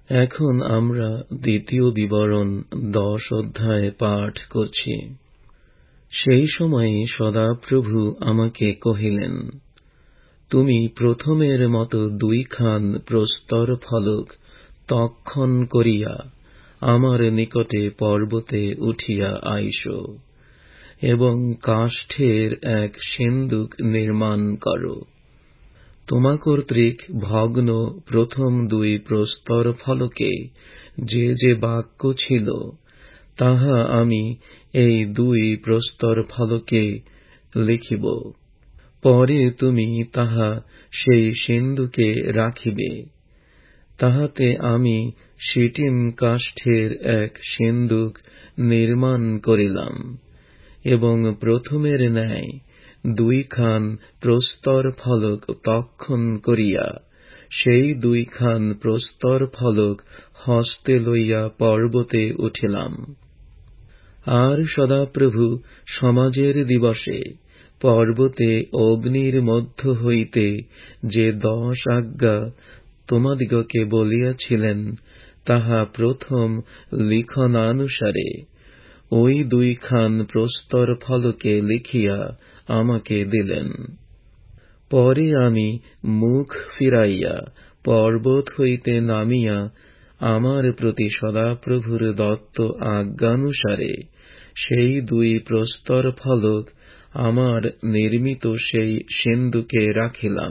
এখন আমরা দ্বিতীয় বিবরণ 10 অধ্যায় পাঠ করছি। সেই সময়ে সদাপ্রভু আমাকে কহিলেন, তুমি প্রথমের মতো 2 প্রস্তর ফলক তক্ষণ করিয়া আমার নিকটে পর্বতে উঠিয়া আইস, এবং কাষ্ঠের এক সিন্দুক নির্মাণ করো। তোমা কর্তৃক ভগ্ন প্রথম 2 প্রস্তর ফলকে যে যে বাক্য ছিল, তাহা আমি এই 2 প্রস্তর ফলকে লিখিব। পরে তুমি তাহা সেই সিন্দুকে রাখিবে। তাহাতে আমি শিটিম কাষ্ঠের এক সিন্দুক নির্মাণ করিলাম, এবং প্রথমের ন্যায় 2 প্রস্তর ফলক তক্ষণ করিয়া সেই 2 প্রস্তর ফলক হস্তে লইয়া পর্বতে উঠিলাম। আর সদাপ্রভু সমাজের দিবসে পর্বতে অগ্নির মধ্য হইতে যে 10 আজ্ঞা তোমাদিগকে বলিয়াছিলেন, তাহা প্রথম লিখনানুসারে ওই 2 প্রস্তর ফলকে লিখিয়া আমাকে দিলেন। পরে আমি মুখ ফিরাইয়া পর্বত হইতে নামিয়া আমার প্রতি সদাপ্রভুর দত্ত আজ্ঞানুসারে সেই 2 প্রস্তর ফলক আমার নির্মিত সেই সিন্দুকে রাখিলাম।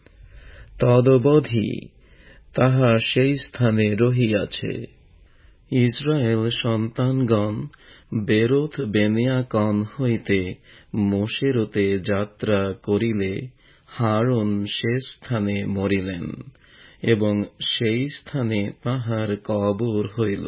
তদবধি তাহা সেই স্থানে রহিয়াছে। ইসরায়েল সন্তানগণ বেরোথ বেনেয়াকন হইতে মোশেরতে যাত্রা করিলে হারন সে স্থানে মরিলেন, এবং সেই স্থানে তাহার কবর হইল,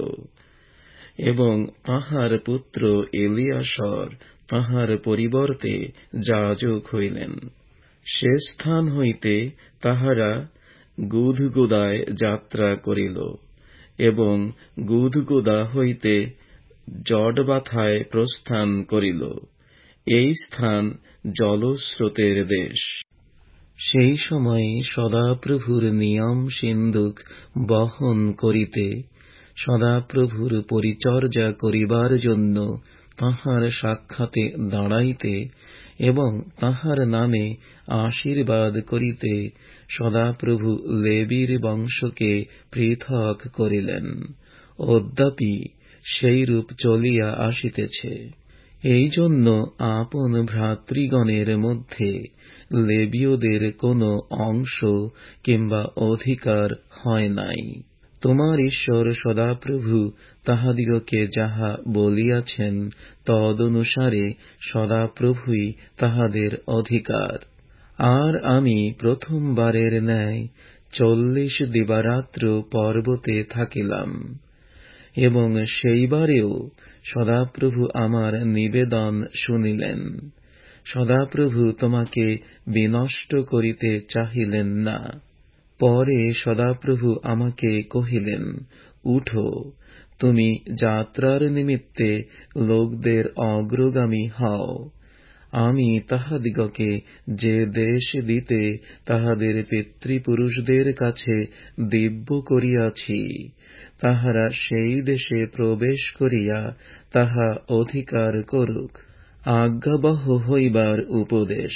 এবং তাহার পুত্র এলিয়াসর তাহার পরিবর্তে যাজক হইলেন। সে স্থান হইতে তাহারা গুদগুদায় যাত্রা করিল, এবং গুদগুদা হইতে জটবাথায় প্রস্থান করিল। এই স্থান জলস্রোতের দেশ। সেই সময় সদাপ্রভুর নিয়ম সিন্দুক বহন করিতে, সদাপ্রভুর পরিচর্যা করিবার জন্য তাহার সাক্ষাতে দাঁড়াইতে এবং তাহার নামে আশীর্বাদ করিতে সদাপ্রভু লেবীর বংশকে পৃথক করিলেন। অদ্যাপি সেইরূপ চলিয়া আসিতেছে। এই জন্য আপন ভ্রাতৃগণের মধ্যে লেবীয়দের কোন অংশ কিংবা অধিকার হয় নাই। তোমার ঈশ্বর সদাপ্রভু তাহাদিগকে যাহা বলিয়াছেন, তদনুসারে সদাপ্রভুই তাহাদের অধিকার। আর আমি প্রথমবারের ন্যায় 40 দিবারাত্র পর্বতে থাকিলাম, এবং সেইবারেও সদাপ্রভু আমার নিবেদন শুনিলেন। সদাপ্রভু তোমাকে বিনষ্ট করিতে চাহিলেন না। পরে সদাপ্রভু আমাকে কহিলেন, উঠো, তুমি যাত্রার নিমিত্তে লোকদের অগ্রগামী হও। আমি তাহাদিগকে যে দেশ দিতে তাহাদের পিতৃপুরুষদের কাছে দিব্য করিয়াছি, তাহারা সেই দেশে প্রবেশ করিয়া তাহা অধিকার করুক। আজ্ঞাবহ হইবার উপদেশ।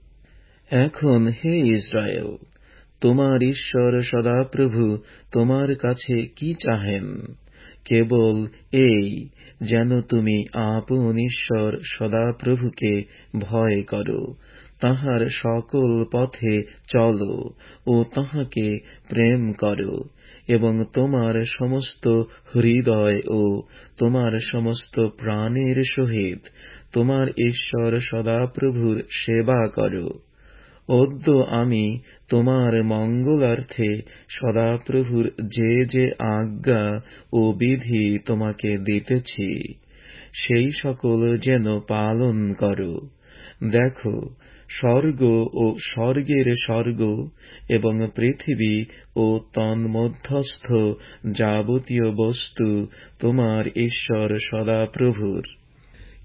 এখন হে ইসরায়েল, তোমার ঈশ্বর সদাপ্রভু তোমার কাছে কি চাহেন? কেবল এই, যেন তুমি আপন ঈশ্বর সদাপ্রভুকে ভয় করো, তাহার সকল পথে চলো ও তাহাকে প্রেম করো, এবং তোমার সমস্ত হৃদয় ও তোমার সমস্ত প্রাণের সহিত তোমার ঈশ্বর সদাপ্রভুর সেবা করো। অদ্য আমি তোমার মঙ্গলার্থে সদাপ্রভুর যে যে আজ্ঞা ও বিধি তোমাকে দিতেছি, সেই সকল যেন পালন করো। দেখো, স্বর্গ ও স্বর্গের স্বর্গ এবং পৃথিবী ও তন্মধ্যস্থ যাবতীয় বস্তু তোমার ঈশ্বর সদাপ্রভুর।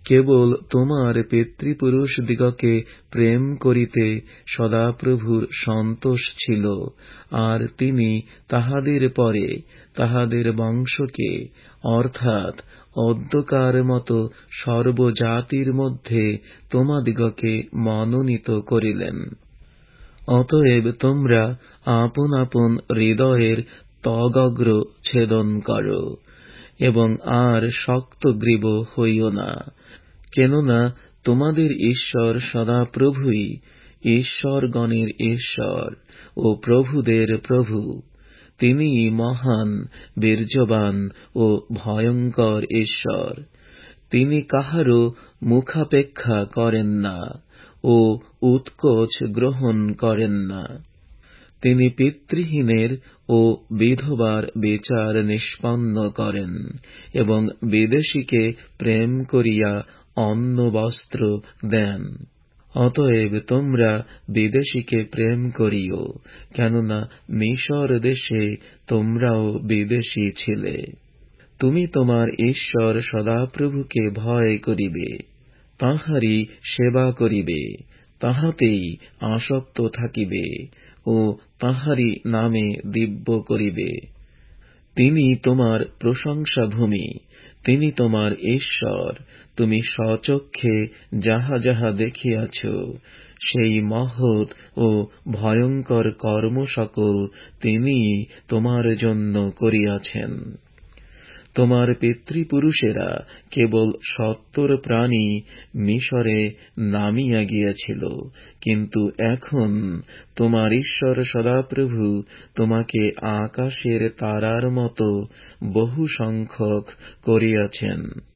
কেবল তোমার পিতৃপুরুষদিগকে প্রেম করিতে সদাপ্রভুর সন্তোষ ছিল, আর তিনি তাহাদের পরে তাহাদের বংশকে অর্থাৎ অদ্যকার মতো সর্বজাতির মধ্যে তোমাদিগকে মনোনীত করিলেন। অতএব তোমরা আপন আপন হৃদয়ের তগগ্র ছেদন কর, এবং আর শক্তগ্রীব হইও না, কেননা তোমাদের ঈশ্বর সদাপ্রভুই ঈশ্বরগণের ঈশ্বর ও প্রভুদের প্রভু। তিনি মহান, বীর্যবান ও ভয়ঙ্কর ঈশ্বর। তিনি কাহারও মুখাপেক্ষা করেন না ও উৎকোচ গ্রহণ করেন না। তিনি পিতৃহীনের ও বিধবার বিচার নিষ্পন্ন করেন, এবং বিদেশীকে প্রেম করিয়া অন্ন বস্ত্র দেন। অতএব তোমরা বিদেশীকে প্রেম করিও, কেননা মিশর দেশে তোমরাও বিদেশী ছিলে। তুমি তোমার ঈশ্বর সদাপ্রভুকে ভয় করিবে, তাঁহারই সেবা করিবে, তাহাতেই আসক্ত থাকিবে ও তাঁহারই নামে দিব্য করিবে। তিনি তোমার প্রশংসাভূমি, তিনি তোমার ঈশ্বর। তুমি স্বচক্ষে যাহা যাহা দেখিয়াছ, সেই মহৎ ও ভয়ঙ্কর কর্ম সকল তিনি তোমার জন্য করিয়াছেন। তোমার পিতৃপুরুষেরা কেবল 70 প্রাণী মিশরে নামিয়া গিয়াছিল, কিন্তু এখন তোমার ঈশ্বর সদাপ্রভু তোমাকে আকাশের তারার মতো বহু সংখ্যক করিয়াছেন।